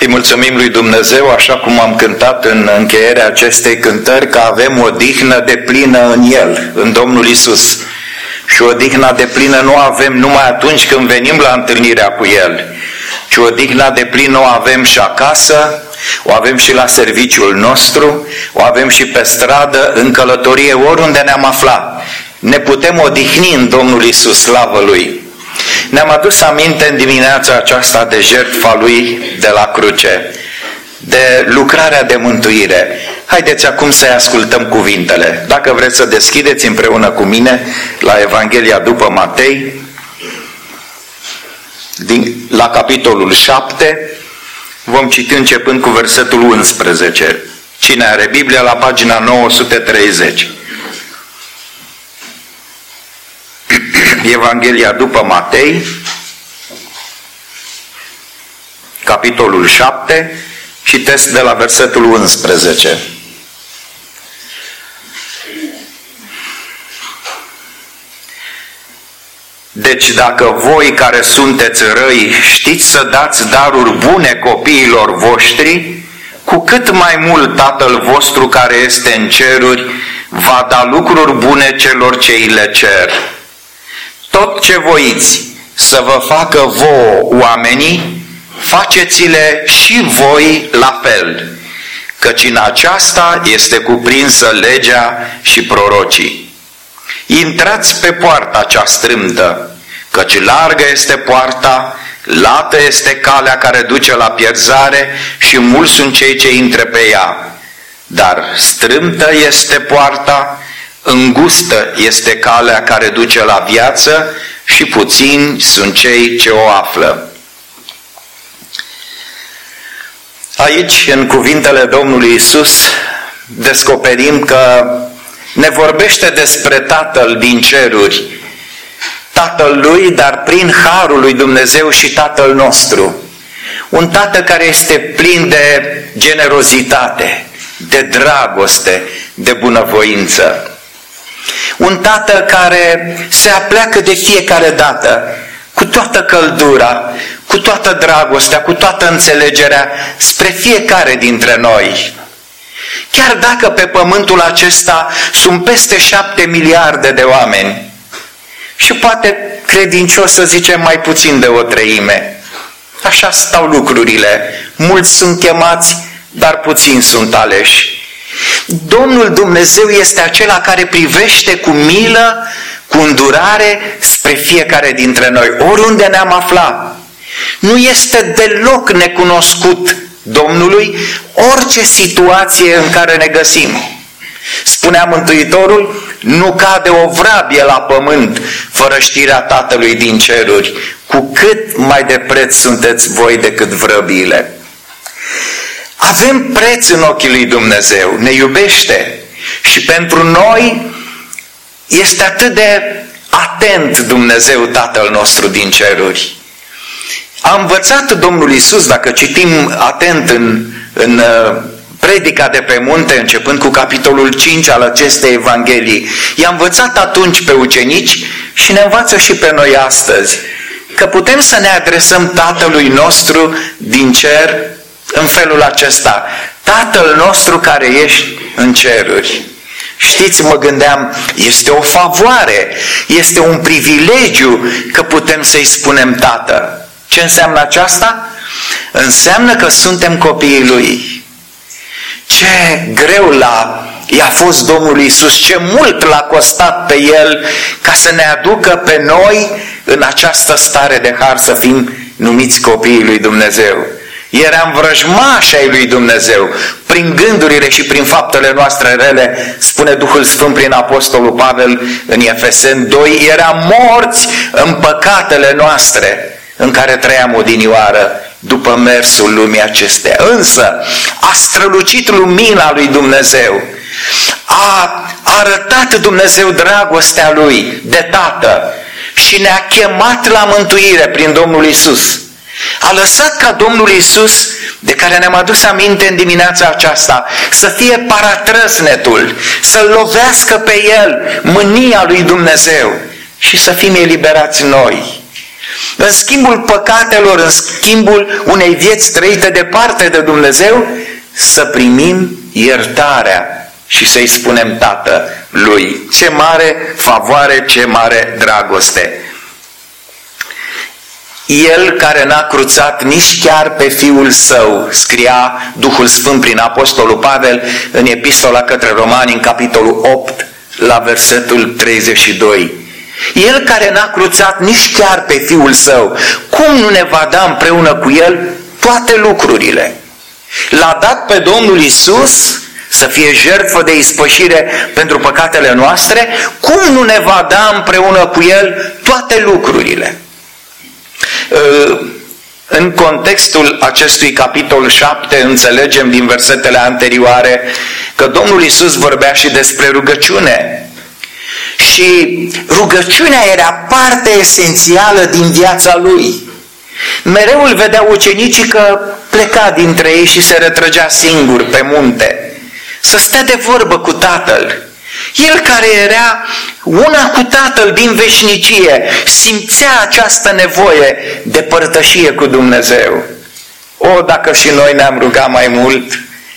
Îi mulțumim lui Dumnezeu, așa cum am cântat în încheierea acestei cântări, că avem odihna deplină în El, în Domnul Isus. Și odihna deplină nu avem numai atunci când venim la întâlnirea cu El, ci odihna deplină o avem și acasă, o avem și la serviciul nostru, o avem și pe stradă, în călătorie, oriunde ne-am aflat. Ne putem odihni în Domnul Isus, slavă Lui. Ne-am adus aminte în dimineața aceasta de jertfa Lui de la cruce, de lucrarea de mântuire. Haideți acum să-i ascultăm cuvintele. Dacă vreți să deschideți împreună cu mine la Evanghelia după Matei, la capitolul 7, vom citi începând cu versetul 11. Cine are Biblia, la pagina 930. Evanghelia după Matei, capitolul 7, citesc de la versetul 11. Deci dacă voi care sunteți răi știți să dați daruri bune copiilor voștri, cu cât mai mult Tatăl vostru care este în ceruri va da lucruri bune celor ce îi le cer. Tot ce voiți să vă facă vouă oamenii, faceți-le și voi la fel, căci în aceasta este cuprinsă legea și prorocii. Intrați pe poarta cea strâmtă, căci largă este poarta, lată este calea care duce la pierzare și mulți sunt cei ce intră pe ea. Dar strâmtă este poarta, îngustă este calea care duce la viață și puțini sunt cei ce o află. Aici, în cuvintele Domnului Isus, descoperim că ne vorbește despre Tatăl din ceruri, Tatăl Lui, dar prin harul lui Dumnezeu și Tatăl nostru. Un Tată care este plin de generozitate, de dragoste, de bunăvoință. Un Tată care se apleacă de fiecare dată, cu toată căldura, cu toată dragostea, cu toată înțelegerea, spre fiecare dintre noi. Chiar dacă pe pământul acesta sunt peste 7 miliarde de oameni, și poate credincios să zicem mai puțin de o treime, așa stau lucrurile, mulți sunt chemați, dar puțini sunt aleși. Domnul Dumnezeu este acela care privește cu milă, cu îndurare spre fiecare dintre noi, oriunde ne-am aflat. Nu este deloc necunoscut Domnului orice situație în care ne găsim. Spunea Mântuitorul, nu cade o vrabie la pământ fără știrea Tatălui din ceruri, cu cât mai de preț sunteți voi decât vrăbiile. Avem preț în ochii lui Dumnezeu, ne iubește și pentru noi este atât de atent Dumnezeu Tatăl nostru din ceruri. A învățat Domnul Iisus, dacă citim atent în predica de pe munte, începând cu capitolul 5 al acestei Evanghelii, i-a învățat atunci pe ucenici și ne învață și pe noi astăzi, că putem să ne adresăm Tatălui nostru din cer în felul acesta: Tatăl nostru care ești în ceruri. Știți, mă gândeam, este o favoare, este un privilegiu că putem să-i spunem Tată. Ce înseamnă aceasta? Înseamnă că suntem copiii Lui. Ce greu i-a fost Domnul Iisus, ce mult l-a costat pe El ca să ne aducă pe noi în această stare de har să fim numiți copiii lui Dumnezeu. Eram vrăjmași ai lui Dumnezeu, prin gândurile și prin faptele noastre rele, spune Duhul Sfânt prin Apostolul Pavel în Efeseni 2, eram morți în păcatele noastre în care trăiam odinioară după mersul lumii acesteia. Însă a strălucit lumina lui Dumnezeu, a arătat Dumnezeu dragostea Lui de Tată și ne-a chemat la mântuire prin Domnul Iisus. A lăsat ca Domnul Iisus, de care ne-am adus aminte în dimineața aceasta, să fie paratrăsnetul, să-L lovească pe El mânia lui Dumnezeu și să fim eliberați noi. În schimbul păcatelor, în schimbul unei vieți trăite departe de Dumnezeu, să primim iertarea și să-i spunem Tatălui. Ce mare favoare, ce mare dragoste! El care n-a cruțat nici chiar pe Fiul Său, scria Duhul Sfânt prin Apostolul Pavel în Epistola către Romani, în capitolul 8, la versetul 32. El care n-a cruțat nici chiar pe Fiul Său, cum nu ne va da împreună cu El toate lucrurile? L-a dat pe Domnul Iisus să fie jertfă de ispășire pentru păcatele noastre, cum nu ne va da împreună cu El toate lucrurile? În contextul acestui capitol 7 înțelegem din versetele anterioare că Domnul Iisus vorbea și despre rugăciune. Și rugăciunea era parte esențială din viața Lui. Mereu îl vedea ucenicii că pleca dintre ei și se retrăgea singur pe munte, să stea de vorbă cu Tatăl. El care era una cu Tatăl din veșnicie, simțea această nevoie de părtășie cu Dumnezeu. O, dacă și noi ne-am rugat mai mult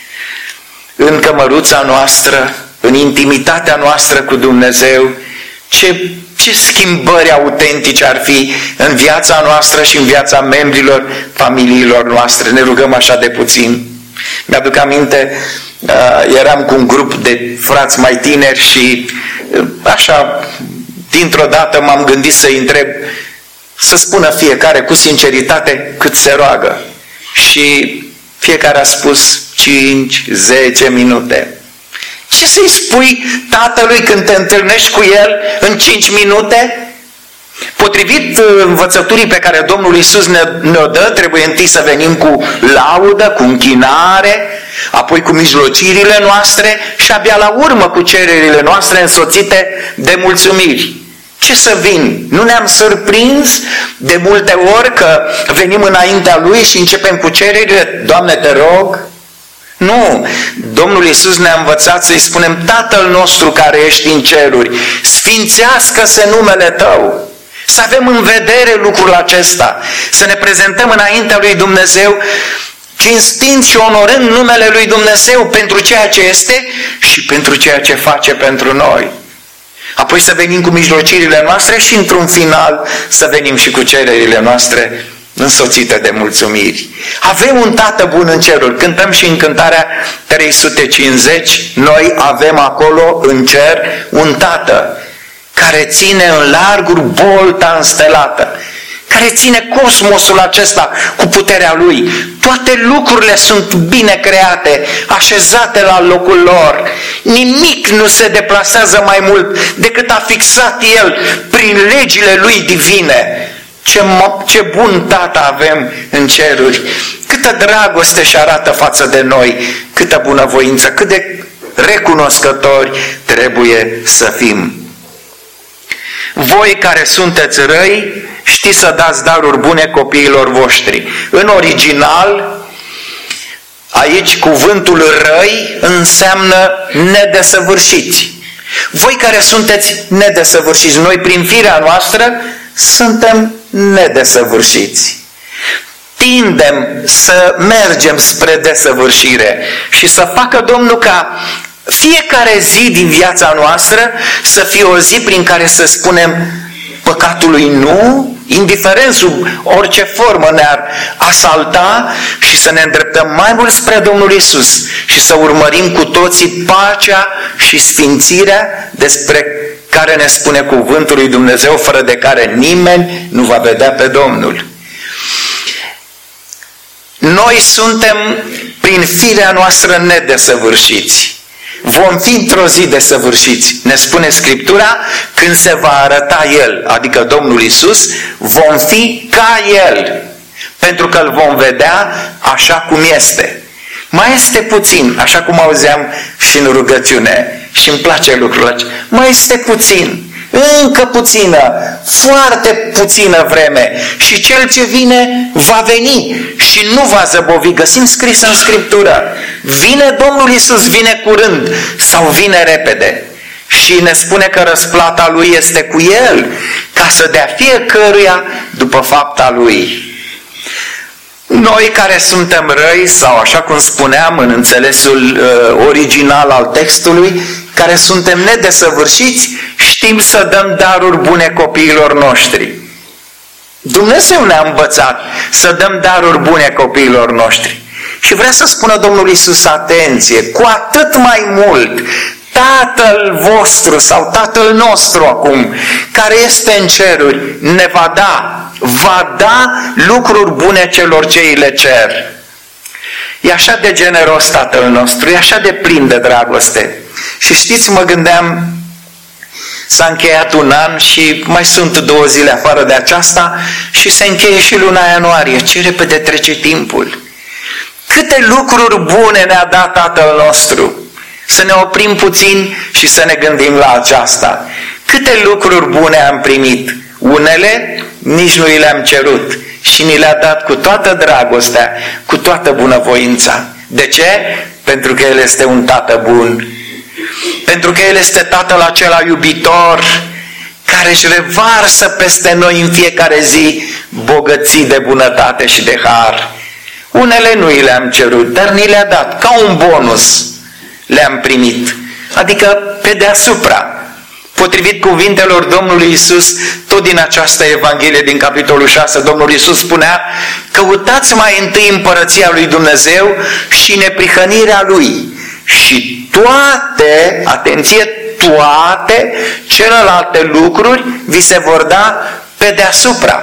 în cămăruța noastră, în intimitatea noastră cu Dumnezeu, ce schimbări autentice ar fi în viața noastră și în viața membrilor familiilor noastre. Ne rugăm așa de puțin. Mi-aduc aminte, eram cu un grup de frați mai tineri și așa, dintr-o dată m-am gândit să-i întreb, să spună fiecare cu sinceritate cât se roagă. Și fiecare a spus 5-10 minute. Ce să-i spui Tatălui când te întâlnești cu El în 5 minute? Potrivit învățăturii pe care Domnul Iisus ne-o dă, trebuie întâi să venim cu laudă, cu închinare, apoi cu mijlocirile noastre și abia la urmă cu cererile noastre însoțite de mulțumiri. Ce să vin? Nu ne-am surprins de multe ori că venim înaintea Lui și începem cu cererile? Doamne, te rog. Nu, Domnul Iisus ne-a învățat să-i spunem Tatăl nostru care ești în ceruri, sfințească-se numele Tău. Să avem în vedere lucrul acesta, să ne prezentăm înaintea lui Dumnezeu cinstind și onorând numele lui Dumnezeu pentru ceea ce este și pentru ceea ce face pentru noi. Apoi să venim cu mijlocirile noastre și într-un final să venim și cu cererile noastre însoțite de mulțumiri. Avem un Tată bun în ceruri. Cântăm și în cântarea 350, noi avem acolo în cer un Tată care ține în larguri bolta înstelată, care ține cosmosul acesta cu puterea Lui. Toate lucrurile sunt bine create, așezate la locul lor. Nimic nu se deplasează mai mult decât a fixat El prin legile Lui divine. Ce bun Tată avem în ceruri! Câtă dragoste și arată față de noi, câtă bunăvoință, cât de recunoscători trebuie să fim. Voi care sunteți răi, știți să dați daruri bune copiilor voștri. În original, aici cuvântul răi înseamnă nedesăvârșiți. Voi care sunteți nedesăvârșiți, noi prin firea noastră suntem nedesăvârșiți. Tindem să mergem spre desăvârșire și să facă Domnul ca fiecare zi din viața noastră să fie o zi prin care să spunem păcatului nu, indiferent sub orice formă ne-ar asalta, și să ne îndreptăm mai mult spre Domnul Iisus și să urmărim cu toții pacea și sfințirea despre care ne spune cuvântul lui Dumnezeu, fără de care nimeni nu va vedea pe Domnul. Noi suntem prin firea noastră nedesăvârșiți. Vom fi într-o zi desăvârșiți. Ne spune Scriptura, când se va arăta El, adică Domnul Iisus, vom fi ca El, pentru că Îl vom vedea așa cum este. Mai este puțin, așa cum auzeam și în rugăciune, și îmi place lucrul acesta. Mai este puțin, încă puțină, foarte puțină vreme, și Cel ce vine va veni și nu va zăbovi. Găsim scris în Scriptură, vine Domnul Iisus, vine curând sau vine repede. Și ne spune că răsplata Lui este cu El, ca să dea fiecăruia după fapta Lui. Noi care suntem răi, sau așa cum spuneam în înțelesul original al textului, care suntem nedesăvârșiți, știm să dăm daruri bune copiilor noștri. Dumnezeu ne-a învățat să dăm daruri bune copiilor noștri. Și vrea să spună Domnul Iisus, atenție, cu atât mai mult Tatăl vostru sau Tatăl nostru acum, care este în ceruri, ne va da lucruri bune celor ce îi le cer. E așa de generos Tatăl nostru, e așa de plin de dragoste. Și știți, mă gândeam, s-a încheiat un an și mai sunt 2 zile afară de aceasta și se încheie și luna ianuarie. Ce repede trece timpul! Câte lucruri bune ne-a dat Tatăl nostru! Să ne oprim puțin și să ne gândim la aceasta. Câte lucruri bune am primit! Unele nici nu i le-am cerut și ni le-a dat cu toată dragostea, cu toată bunăvoința. De ce? Pentru că El este un Tată bun. Pentru că El este Tatăl acela iubitor, care își revarsă peste noi în fiecare zi bogății de bunătate și de har. Unele nu i le-am cerut, dar ni le-a dat, ca un bonus le-am primit, adică pe deasupra. Potrivit cuvintelor Domnului Iisus, tot din această Evanghelie, din capitolul 6, Domnul Iisus spunea: căutați mai întâi împărăția lui Dumnezeu și neprihănirea Lui și toate, atenție, toate celelalte lucruri vi se vor da pe deasupra.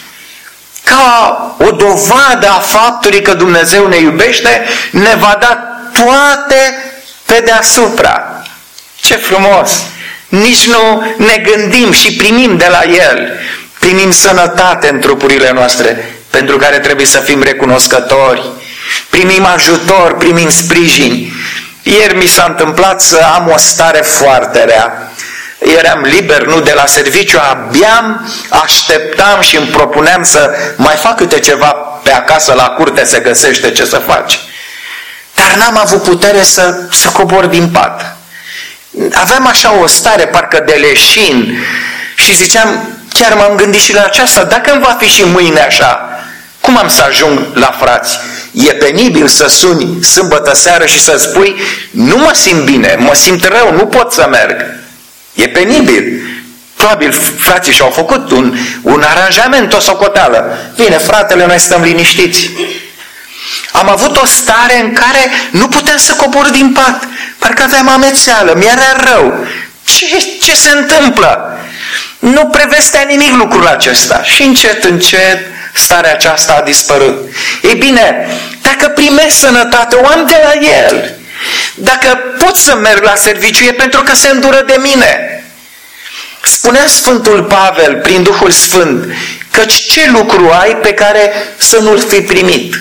Ca o dovadă a faptului că Dumnezeu ne iubește, ne va da toate pe deasupra. Ce frumos! Nici nu ne gândim și primim de la El. Primim sănătate în trupurile noastre, pentru care trebuie să fim recunoscători. Primim ajutor, primim sprijin. Ieri mi s-a întâmplat să am o stare foarte rea. Eram liber, nu de la serviciu, abia așteptam și îmi propuneam să mai fac câte ceva pe acasă, la curte se găsește ce să faci. Dar n-am avut putere să cobor din pat. Aveam așa o stare parcă de leșin și ziceam, chiar m-am gândit și la aceasta, dacă îmi va fi și mâine așa, cum am să ajung la frați? E penibil să suni sâmbătă seară și să spui, nu mă simt bine, mă simt rău, nu pot să merg. E penibil. Probabil frații și-au făcut un aranjament, o socoteală. Bine, fratele, noi stăm liniștiți. Am avut o stare în care nu puteam să cobor din pat. Parcă aveam amețeală, mi-era rău. Ce se întâmplă? Nu prevestea nimic lucrul acesta. Și încet, încet, starea aceasta a dispărut. Ei bine, dacă primesc sănătate, o am de la El. Dacă pot să merg la serviciu, e pentru că se îndură de mine. Spunea Sfântul Pavel, prin Duhul Sfânt, căci ce lucru ai pe care să nu-l fi primit?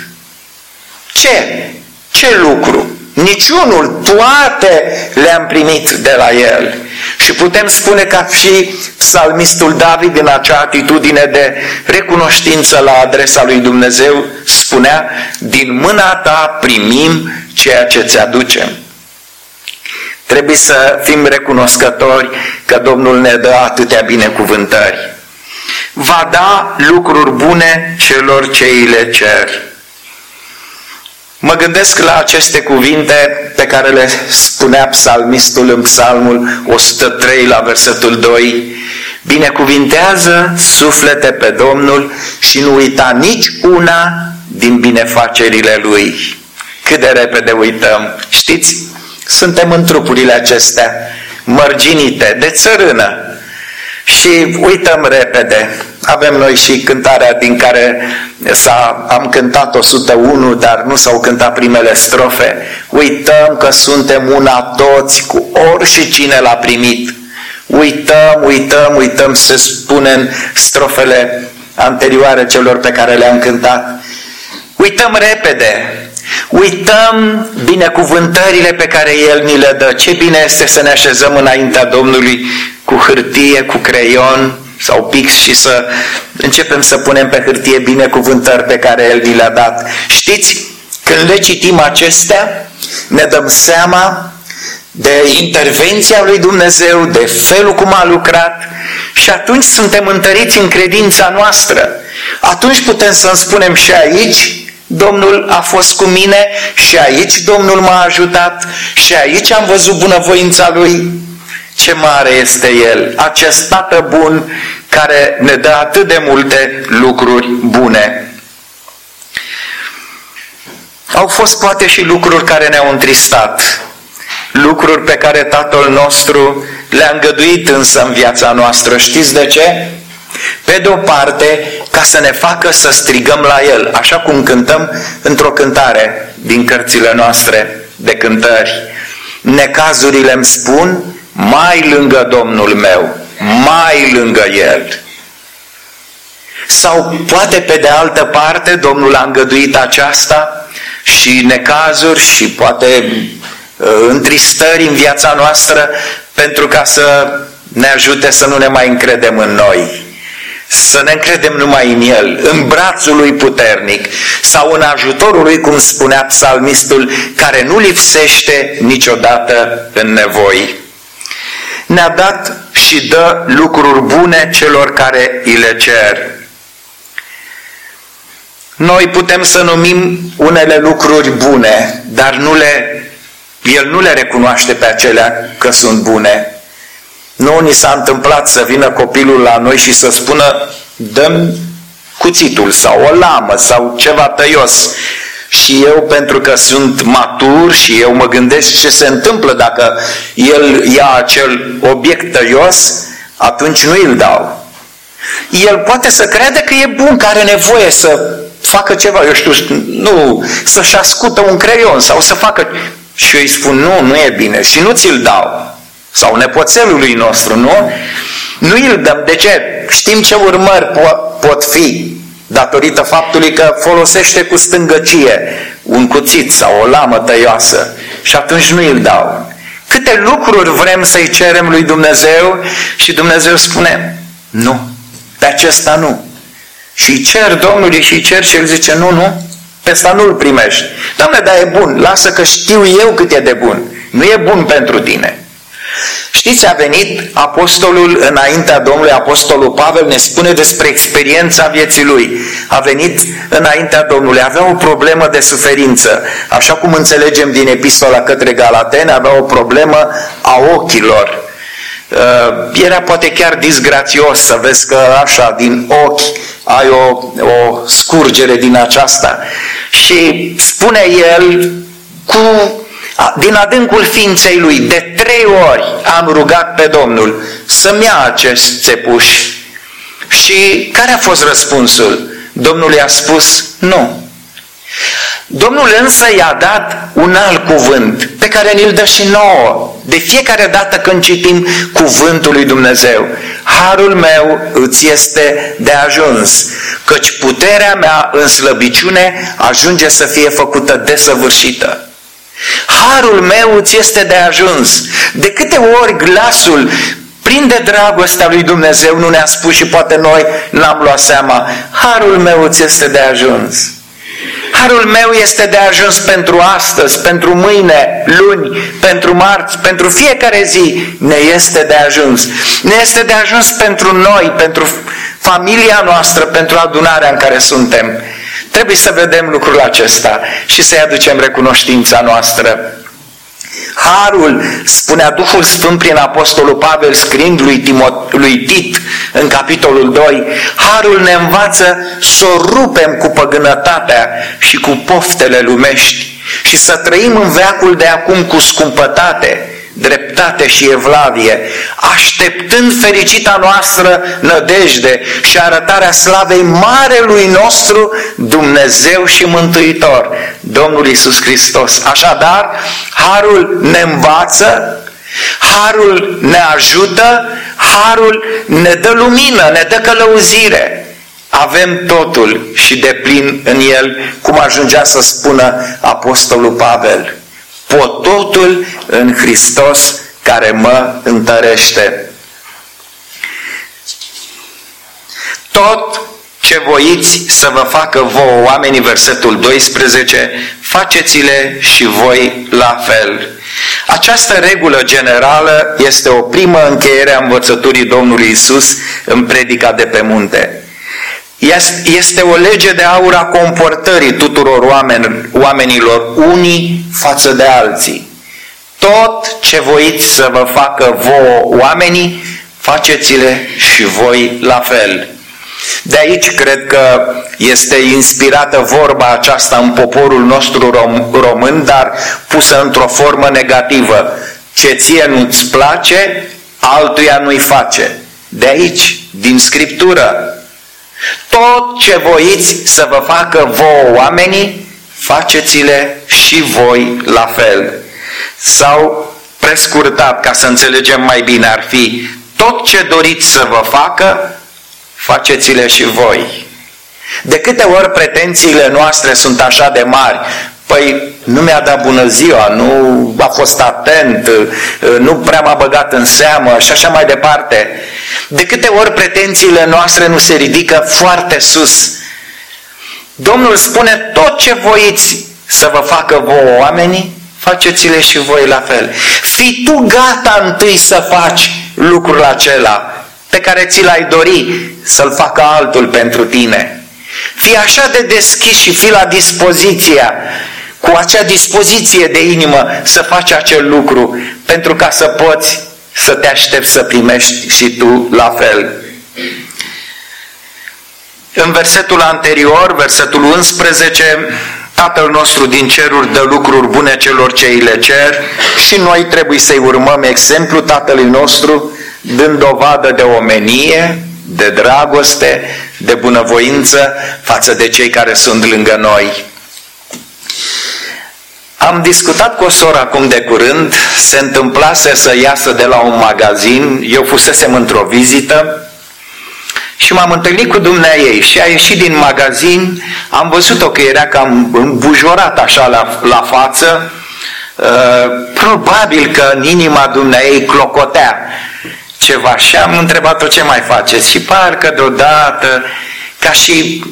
Ce lucru? Niciunul, toate le-am primit de la El. Și putem spune ca și psalmistul David, în acea atitudine de recunoștință la adresa lui Dumnezeu, spunea, din mâna ta primim ceea ce ți aducem. Trebuie să fim recunoscători că Domnul ne dă atâtea binecuvântări. Va da lucruri bune celor ce îi le cer. Mă gândesc la aceste cuvinte pe care le spunea psalmistul în psalmul 103 la versetul 2. Binecuvintează suflete pe Domnul și nu uita nici una din binefacerile Lui. Cât de repede uităm. Știți? Suntem în trupurile acestea mărginite de țărână și uităm repede. Avem noi și cântarea din care am cântat 101, dar nu s-au cântat primele strofe. Uităm că suntem una toți cu ori și cine l-a primit. Uităm, se spune în strofele anterioare celor pe care le-am cântat. Uităm repede. Uităm binecuvântările pe care El ni le dă. Ce bine este să ne așezăm înaintea Domnului cu hârtie, cu creion sau pix și să începem să punem pe hârtie binecuvântări pe care El ni le-a dat. Știți, când le citim acestea, ne dăm seama de intervenția lui Dumnezeu, de felul cum a lucrat, și atunci suntem întăriți în credința noastră. Atunci putem să spunem și aici Domnul a fost cu mine, și aici Domnul m-a ajutat, și aici am văzut bunăvoința Lui. Ce mare este El, acest Tată bun care ne dă atât de multe lucruri bune. Au fost poate și lucruri care ne-au întristat, lucruri pe care Tatăl nostru le-a îngăduit însă în viața noastră. Știți de ce? Pe de o parte, ca să ne facă să strigăm la El, așa cum cântăm într-o cântare din cărțile noastre de cântări. Necazurile îmi spun, mai lângă Domnul meu, mai lângă El. Sau poate pe de altă parte, Domnul a îngăduit aceasta și necazuri și poate întristări în viața noastră pentru ca să ne ajute să nu ne mai încredem în noi, să ne încredem numai în El, în brațul Lui puternic sau în ajutorul Lui, cum spunea psalmistul, care nu lipsește niciodată în nevoi. Ne-a dat și dă lucruri bune celor care îi le cer. Noi putem să numim unele lucruri bune, dar El nu le recunoaște pe acelea că sunt bune. Nu ni s-a întâmplat să vină copilul la noi și să spună, dă-mi cuțitul sau o lamă sau ceva tăios. Și eu, pentru că sunt matur și eu mă gândesc ce se întâmplă dacă el ia acel obiect tăios, atunci nu îl dau. El poate să crede că e bun, că are nevoie să facă ceva, eu știu, nu, să-și ascută un creion sau să facă... Și eu îi spun, nu e bine și nu ți-l dau. Sau nepoțelului nostru, nu? Nu îl dăm. De ce? Știm ce urmări pot fi datorită faptului că folosește cu stângăcie un cuțit sau o lamă tăioasă și atunci nu îl dau. Câte lucruri vrem să-i cerem lui Dumnezeu și Dumnezeu spune, nu, pe acesta nu. Și îi cer Domnului și îi cer și El zice, nu, pe ăsta nu-l primești. Doamne, dar e bun, lasă că știu eu cât e de bun. Nu e bun pentru tine. Știți, a venit apostolul înaintea Domnului, apostolul Pavel ne spune despre experiența vieții lui. A venit înaintea Domnului, avea o problemă de suferință. Așa cum înțelegem din epistola către Galateni, avea o problemă a ochilor. Era poate chiar disgrațios să vezi că așa din ochi ai o scurgere din aceasta. Și spune el din adâncul ființei lui, de 3 ori am rugat pe Domnul să-mi ia acest țepuș. Și care a fost răspunsul? Domnul i-a spus nu. Domnul însă i-a dat un alt cuvânt pe care ni-l dă și nouă. De fiecare dată când citim cuvântul lui Dumnezeu, harul meu îți este de ajuns, căci puterea mea în slăbiciune ajunge să fie făcută desăvârșită. Harul meu îți este de ajuns. De câte ori glasul plin de dragostea lui Dumnezeu nu ne-a spus și poate noi n-am luat seama, harul meu îți este de ajuns. Harul meu este de ajuns pentru astăzi, pentru mâine, luni, pentru marți, pentru fiecare zi ne este de ajuns. Ne este de ajuns pentru noi, pentru familia noastră, pentru adunarea în care suntem. Trebuie să vedem lucrul acesta și să-i aducem recunoștința noastră. Harul, spunea Duhul Sfânt prin Apostolul Pavel scriind lui Tit în capitolul 2, harul ne învață să o rupem cu păgânătatea și cu poftele lumești și să trăim în veacul de acum cu scumpătate, dreptate și evlavie, așteptând fericita noastră nădejde și arătarea slavei marelui nostru Dumnezeu și Mântuitor, Domnul Iisus Hristos. Așadar, harul ne învață, harul ne ajută, harul ne dă lumină, ne dă călăuzire. Avem totul și deplin în el, cum ajungea să spună Apostolul Pavel. Pot totul în Hristos care mă întărește. Tot ce voiți să vă facă vouă oamenii, versetul 12, faceți-le și voi la fel. Această regulă generală este o primă încheiere a învățăturii Domnului Iisus în predica de pe munte. Este o lege de aur a comportării tuturor oamenilor unii față de alții. Tot ce voiți să vă facă vouă oamenii, faceți-le și voi la fel. De aici cred că este inspirată vorba aceasta în poporul nostru român, dar pusă într-o formă negativă. Ce ție nu-ți place, altuia nu-i face. De aici, din Scriptură. Tot ce voiți să vă facă vouă oamenii, faceți-le și voi la fel. Sau, prescurtat, ca să înțelegem mai bine, ar fi: tot ce doriți să vă facă, faceți-le și voi. De câte ori pretențiile noastre sunt așa de mari? Păi nu mi-a dat bună ziua, nu a fost atent, nu prea m-a băgat în seamă și așa mai departe. De câte ori pretențiile noastre nu se ridică foarte sus? Domnul spune: tot ce voiți să vă facă vouă oamenii, faceți-le și voi la fel. Fii tu gata întâi să faci lucrul acela pe care ți l-ai dori să-l facă altul pentru tine. Fii așa de deschis și fii la dispoziția, cu acea dispoziție de inimă să faci acel lucru, pentru ca să poți să te aștepți să primești și tu la fel. În versetul anterior, versetul 11, Tatăl nostru din ceruri dă lucruri bune celor ce îi le cer și noi trebuie să-i urmăm exemplu Tatălui nostru, dând dovadă de omenie, de dragoste, de bunăvoință față de cei care sunt lângă noi. Am discutat cu o soră acum de curând, se întâmplase să iasă de la un magazin, eu fusesem într-o vizită și m-am întâlnit cu dumneaei și a ieșit din magazin, am văzut-o că era cam îmbujorat așa la față, probabil că în inima dumneaei clocotea ceva și am întrebat-o: ce mai faceți? Și parcă deodată, ca și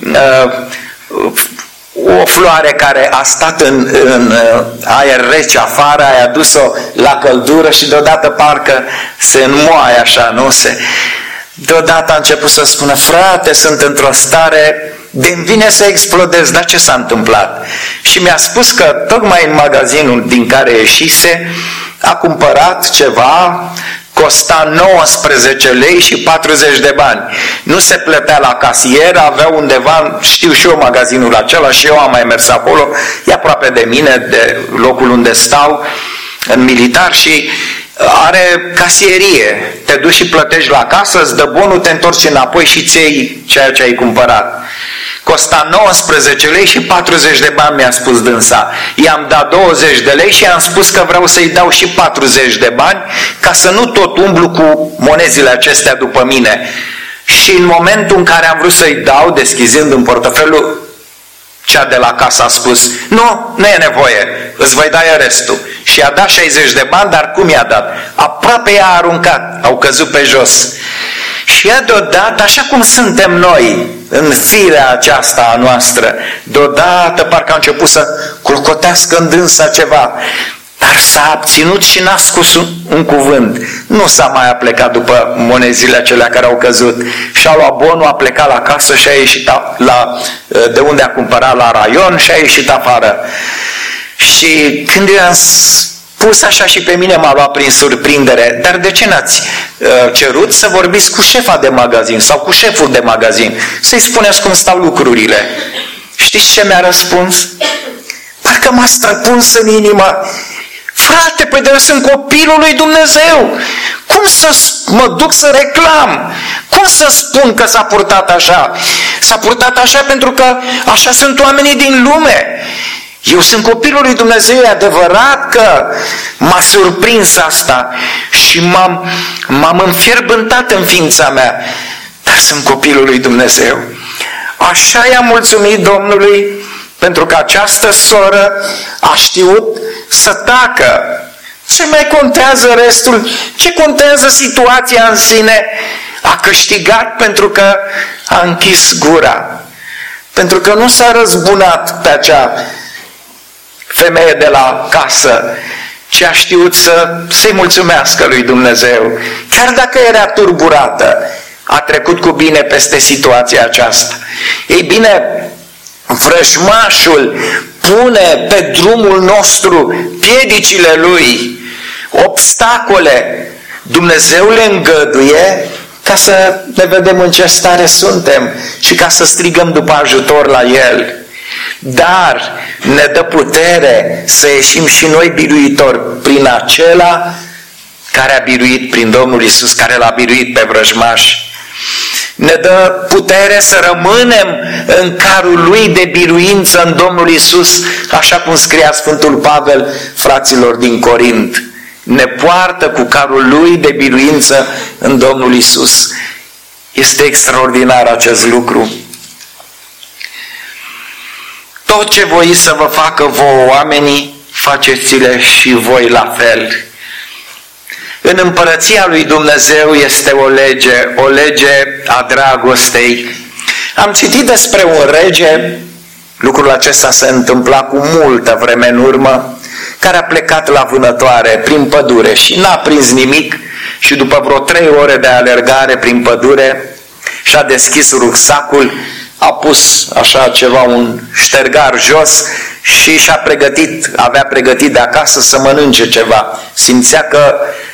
o floare care a stat în aer rece afară, ai adus-o la căldură și deodată parcă se înmoaie așa, nu? Deodată a început să spună: frate, sunt într-o stare de-mi vine să explodez. Dar ce s-a întâmplat? Și mi-a spus că tocmai în magazinul din care ieșise a cumpărat ceva, costa 19 lei și 40 de bani. Nu se plătea la casier, avea undeva, știu și eu magazinul acela și eu am mai mers acolo, e aproape de mine, de locul unde stau, în Militar, și are casierie. Te duci și plătești la casă, îți dă bonul, te întorci înapoi și îți iei ceea ce ai cumpărat. Costa 19 lei și 40 de bani, mi-a spus dânsa. I-am dat 20 de lei și am spus că vreau să-i dau și 40 de bani ca să nu tot umblu cu monezile acestea după mine. Și în momentul în care am vrut să-i dau, deschizând în portofelul, cea de la casă a spus: nu e nevoie, îți voi da restul. Și i-a dat 60 de bani, dar cum i-a dat? Aproape i-a aruncat, au căzut pe jos. Și ea deodată, așa cum suntem noi, în firea aceasta a noastră, deodată parcă a început să clocotească în dânsa ceva, dar s-a abținut și n-a scos un cuvânt. Nu s-a mai aplecat după monezile acelea care au căzut. Și-a luat bonul, a plecat la casă și a ieșit de unde a cumpărat, la raion, și a ieșit afară. Și când i-am spus așa, și pe mine m-a luat prin surprindere: dar de ce n-ați cerut să vorbiți cu șefa de magazin sau cu șeful de magazin, să-i spuneți cum stau lucrurile? Știți ce mi-a răspuns? Parcă m-a străpuns în inimă: frate, păi de eu sunt copilul lui Dumnezeu, cum să mă duc să reclam? Cum să spun că s-a purtat așa? S-a purtat așa pentru că așa sunt oamenii din lume. Eu sunt copilul lui Dumnezeu, e adevărat că m-a surprins asta și m-am înfierbântat în ființa mea, dar sunt copilul lui Dumnezeu. Așa i-am mulțumit Domnului, pentru că această soră a știut să tacă. Ce mai contează restul? Ce contează situația în sine? A câștigat pentru că a închis gura, pentru că nu s-a răzbunat pe acea femeie de la casă ci a știut să-i mulțumească lui Dumnezeu. Chiar dacă era turburată, a trecut cu bine peste situația aceasta. Ei bine, vrăjmașul pune pe drumul nostru piedicile lui, obstacole. Dumnezeu le îngăduie ca să ne vedem în ce stare suntem și ca să strigăm după ajutor la El. Dar ne dă putere să ieșim și noi biruitori prin acela care a biruit, prin Domnul Iisus, care l-a biruit pe vrăjmaș. Ne dă putere să rămânem în carul Lui de biruință în Domnul Iisus, așa cum scria Sfântul Pavel fraților din Corint. Ne poartă cu carul Lui de biruință în Domnul Iisus. Este extraordinar acest lucru. Tot ce voi să vă facă vouă oamenii, faceți-le și voi la fel. În împărăția lui Dumnezeu este o lege a dragostei. Am citit despre un rege, lucrul acesta se întâmpla cu multă vreme în urmă, care a plecat la vânătoare prin pădure și n-a prins nimic și după vreo 3 ore de alergare prin pădure și-a deschis rucsacul, a pus așa ceva, un ștergar jos și avea pregătit de acasă să mănânce ceva. Simțea că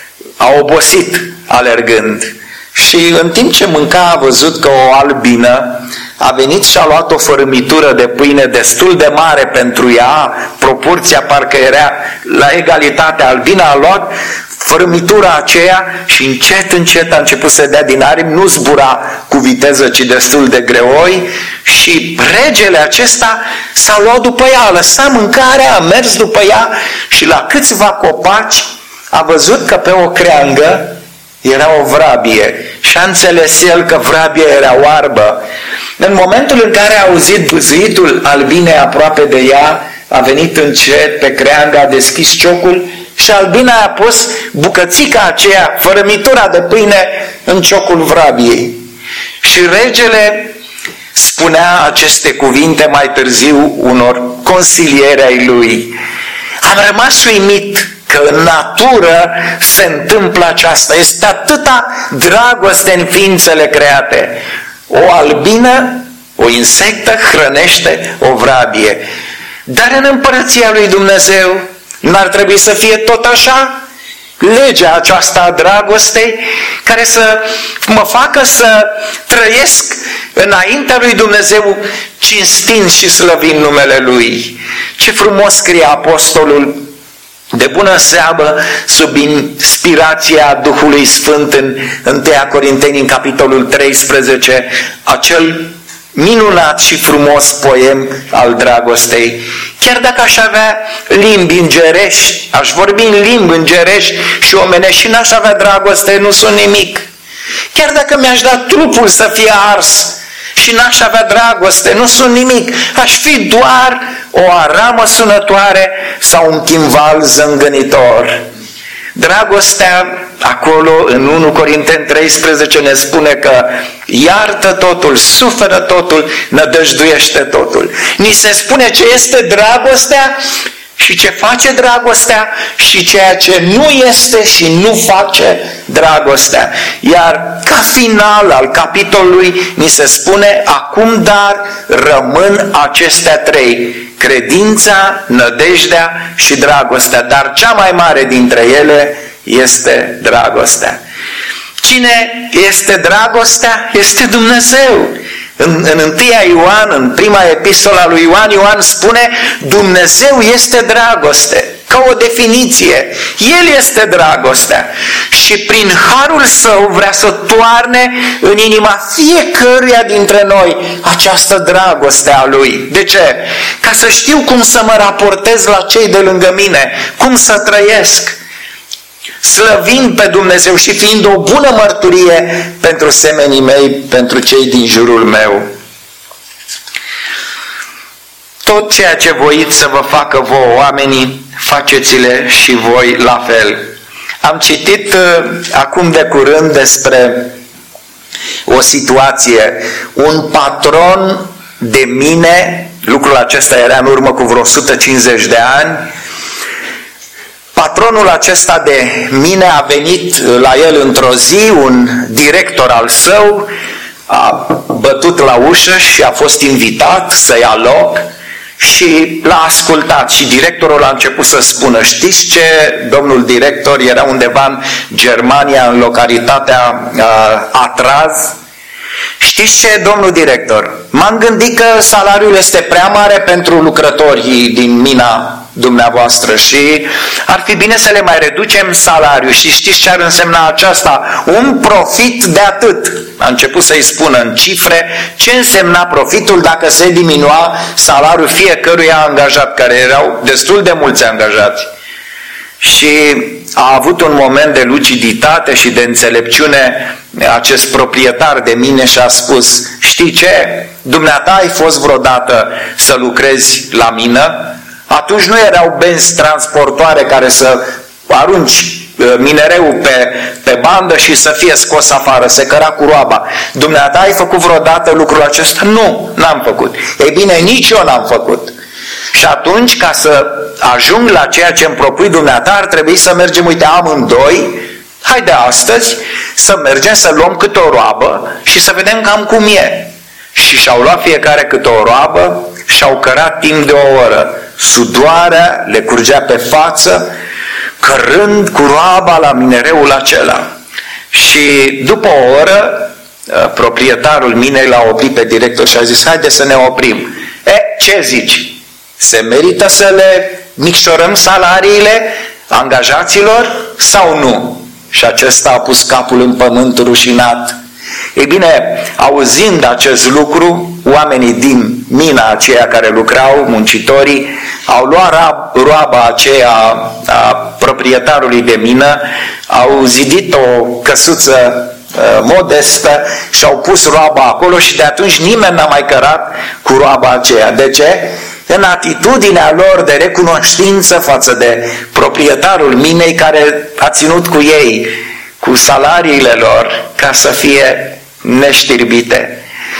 a obosit alergând. Și în timp ce mânca a văzut că o albină a venit și a luat o fărâmitură de pâine destul de mare pentru ea, proporția parcă era la egalitate. Albina a luat fărâmitura aceea și încet a început să dea din aripi, nu zbura cu viteză, ci destul de greoi, și regele acesta s-a luat după ea, a lăsat mâncarea, a mers după ea și la câțiva copaci a văzut că pe o creangă era o vrabie și a înțeles el că vrabia era oarbă. În momentul în care a auzit bâzâitul albinei aproape de ea, a venit încet pe creangă, a deschis ciocul și albina a pus bucățica aceea, fărâmitura de pâine, în ciocul vrabiei. Și regele spunea aceste cuvinte mai târziu unor consilieri ai lui. Am rămas uimit că în natură se întâmplă aceasta. Este atâta dragoste în ființele create. O albină, o insectă hrănește o vrabie. Dar în împărăția lui Dumnezeu n-ar trebui să fie tot așa? Legea aceasta a dragostei care să mă facă să trăiesc înaintea lui Dumnezeu cinstind și slăvind numele Lui. Ce frumos scrie apostolul de bună seamă, sub inspirația Duhului Sfânt, în 1 Corinteni, în capitolul 13, acel minunat și frumos poem al dragostei. Chiar dacă aș avea limbi îngerești, aș vorbi în limbi îngerești și omenești și n-aș avea dragoste, nu sunt nimic. Chiar dacă mi-aș da trupul să fie ars și n-aș avea dragoste, nu sunt nimic. Aș fi doar o aramă sunătoare sau un chimval zângănitor. Dragostea, acolo în 1 Corinteni 13 ne spune că iartă totul, suferă totul, nădăjduiește totul. Ni se spune ce este dragostea și ce face dragostea și ceea ce nu este și nu face dragostea. Iar ca final al capitolului ni se spune: acum dar rămân acestea 3, credința, nădejdea și dragostea, dar cea mai mare dintre ele este dragostea. Cine este dragostea? Este Dumnezeu. În 1 Ioan, în prima epistola lui Ioan, Ioan spune: Dumnezeu este dragoste. Ca o definiție, El este dragostea și prin harul Său vrea să toarne în inima fiecăruia dintre noi această dragoste a Lui. De ce? Ca să știu cum să mă raportez la cei de lângă mine, cum să trăiesc, slăvind pe Dumnezeu și fiind o bună mărturie pentru semenii mei, pentru cei din jurul meu. Tot ceea ce voiți să vă facă vouă oamenii, faceți-le și voi la fel. Am citit acum de curând despre o situație. Un patron de mine, lucrul acesta era în urmă cu vreo 150 de ani, patronul acesta de mine a venit la el într-o zi, un director al său, a bătut la ușă și a fost invitat să ia loc și l-a ascultat și directorul a început să spună: știți ce, domnul director, era undeva în Germania, în localitatea Atraz. Știți ce, domnul director, m-am gândit că salariul este prea mare pentru lucrătorii din mina dumneavoastră și ar fi bine să le mai reducem salariul. Și știți ce ar însemna aceasta? Un profit de atât. A început să-i spună în cifre ce însemna profitul dacă se diminua salariul fiecărui angajat, care erau destul de mulți angajați. Și a avut un moment de luciditate și de înțelepciune acest proprietar de mine și a spus: știi ce? Dumneata ai fost vreodată să lucrezi la mină? Atunci nu erau benzi transportoare care să arunci minereul pe bandă și să fie scos afară, se căra cu roaba. Dumneata ai făcut vreodată lucrul acesta? Nu, n-am făcut. Ei bine, nici eu n-am făcut. Și atunci, ca să ajung la ceea ce îmi propui dumneata, ar trebui să mergem, uite, amândoi, haide astăzi să mergem să luăm câte o roabă și să vedem cam cum e. Și și-au luat fiecare câte o roabă și-au cărat timp de o oră. Sudoarea le curgea pe față, cărând cu roaba la minereul acela. Și după o oră, proprietarul minei l-a oprit pe director și a zis: haide să ne oprim. Ce zici? Se merită să le micșorăm salariile angajaților sau nu? Și acesta a pus capul în pământ rușinat. Ei bine, auzind acest lucru, oamenii din mina aceea care lucrau, muncitorii, au luat roaba aceea a proprietarului de mină, au zidit o căsuță modestă și au pus roaba acolo și de atunci nimeni n-a mai cărat cu roaba aceea. De ce? În atitudinea lor de recunoștință față de proprietarul minei care a ținut cu ei, cu salariile lor, ca să fie neștirbite.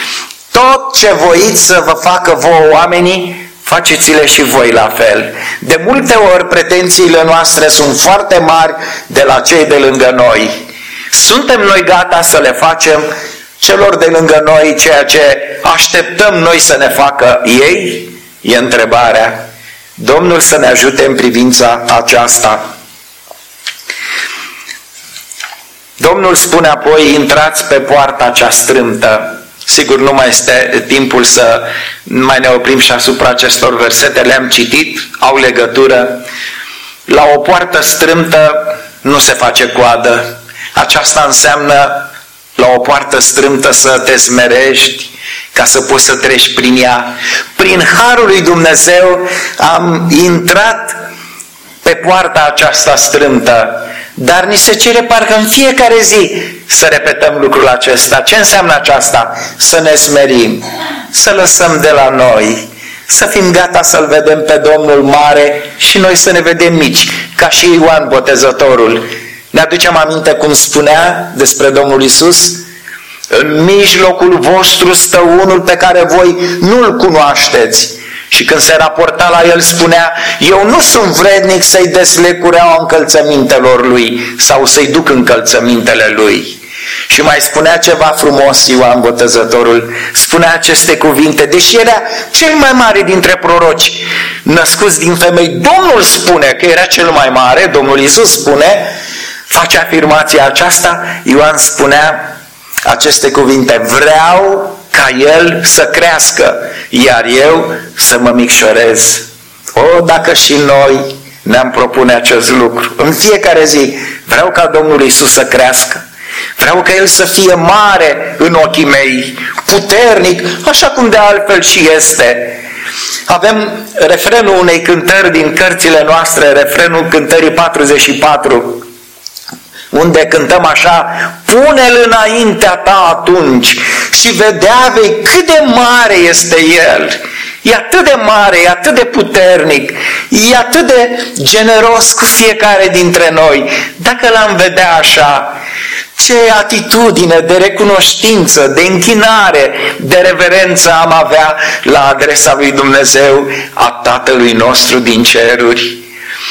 Tot ce voiți să vă facă vouă oamenii, faceți-le și voi la fel. De multe ori pretențiile noastre sunt foarte mari de la cei de lângă noi. Suntem noi gata să le facem celor de lângă noi ceea ce așteptăm noi să ne facă ei? E întrebarea. Domnul să ne ajute în privința aceasta. Domnul spune apoi: intrați pe poarta cea strâmtă. Sigur, nu mai este timpul să mai ne oprim și asupra acestor versete, le-am citit, au legătură. La o poartă strâmtă nu se face coadă. Aceasta înseamnă la o poartă strâmtă să te smerești ca să poți să treci prin ea. Prin harul lui Dumnezeu am intrat pe poarta aceasta strâmtă, dar ni se cere parcă în fiecare zi să repetăm lucrul acesta. Ce înseamnă aceasta? Să ne smerim, să lăsăm de la noi, să fim gata să-L vedem pe Domnul mare și noi să ne vedem mici, ca și Ioan Botezătorul. Ne aducem aminte cum spunea despre Domnul Iisus: în mijlocul vostru stă unul pe care voi nu-L cunoașteți. Și când se raporta la el spunea: eu nu sunt vrednic să-i desleg cureaua încălțămintelor lui sau să-i duc încălțămintele lui. Și mai spunea ceva frumos Ioan Botezătorul, spunea aceste cuvinte, deși era cel mai mare dintre proroci născuți din femei. Domnul spune că era cel mai mare, Domnul Iisus spune, face afirmația aceasta. Ioan spunea aceste cuvinte: vreau ca el să crească, iar eu să mă micșorez. O, dacă și noi ne-am propune acest lucru în fiecare zi, vreau ca Domnul Iisus să crească, vreau ca El să fie mare în ochii mei, puternic, așa cum de altfel și este. Avem refrenul unei cântări din cărțile noastre, refrenul cântării 44, unde cântăm așa: pune-L înaintea ta atunci și vedea vei cât de mare este El. E atât de mare, e atât de puternic, e atât de generos cu fiecare dintre noi. Dacă L-am vedea așa, ce atitudine de recunoștință, de închinare, de reverență am avea la adresa lui Dumnezeu, a Tatălui nostru din ceruri.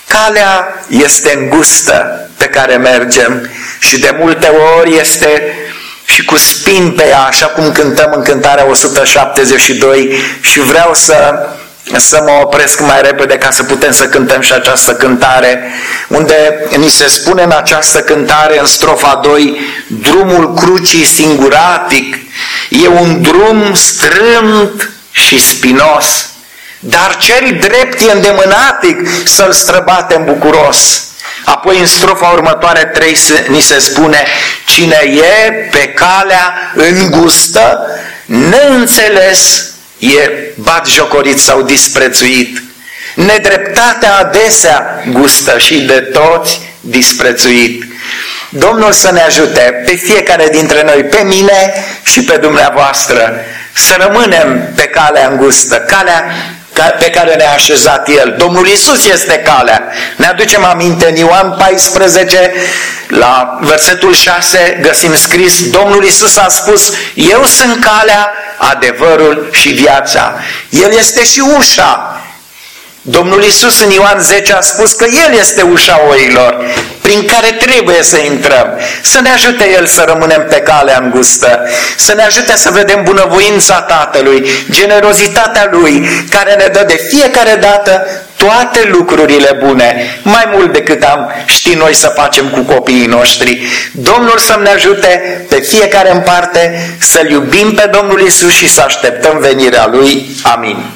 Calea este îngustă pe care mergem și de multe ori este și cu spin pe ea, așa cum cântăm în cântarea 172 și vreau să mă opresc mai repede ca să putem să cântăm și această cântare, unde ni se spune în această cântare, în strofa 2, drumul crucii singuratic e un drum strâmt și spinos, dar cel drept e îndemânatic să-l străbatem bucuros. Apoi în strofa următoare 3 ni se spune, cine e pe calea îngustă, neînțeles, e batjocorit sau disprețuit. Nedreptatea adesea gustă și de toți disprețuit. Domnul să ne ajute pe fiecare dintre noi, pe mine și pe dumneavoastră, să rămânem pe calea îngustă, calea pe care ne-a așezat El. Domnul Iisus este calea. Ne aducem aminte în Ioan 14, la versetul 6, găsim scris, Domnul Iisus a spus, eu sunt calea, adevărul și viața. El este și ușa. Domnul Iisus în Ioan 10 a spus că El este ușa oilor, prin care trebuie să intrăm. Să ne ajute El să rămânem pe calea îngustă, să ne ajute să vedem bunăvoința Tatălui, generozitatea Lui, care ne dă de fiecare dată toate lucrurile bune, mai mult decât am ști noi să facem cu copiii noștri. Domnul să ne ajute pe fiecare în parte să-L iubim pe Domnul Iisus și să așteptăm venirea Lui. Amin.